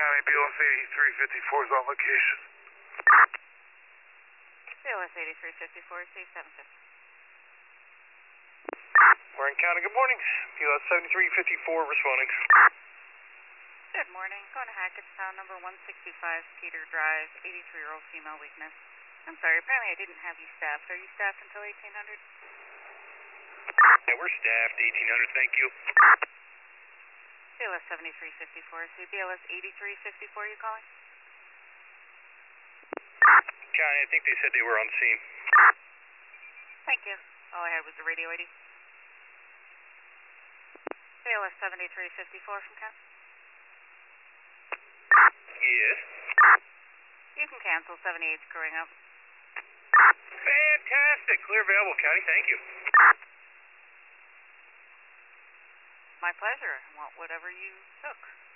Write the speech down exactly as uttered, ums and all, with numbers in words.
County, B L S eighty-three fifty-four is on location. B L S eighty-three fifty-four, C seven fifty. Warren County, good morning. B L S seventy-three fifty-four responding. Good morning. Going to Hackettstown, number one sixty-five, Peter Drive, eighty-three-year-old female weakness. I'm sorry, apparently I didn't have you staffed. Are you staffed until eighteen hundred? Yeah, we're staffed, eighteen hundred, thank you. B L S seventy-three fifty-four, so B L S eighty-three fifty-four you calling? County, I think they said they were on scene. Thank you. All I had was the radio I D. B L S seventy-three fifty-four from Ken? Yes. You can cancel, seventy-eight screwing up. Fantastic. Clear available, County, thank you. My pleasure. Want whatever you took.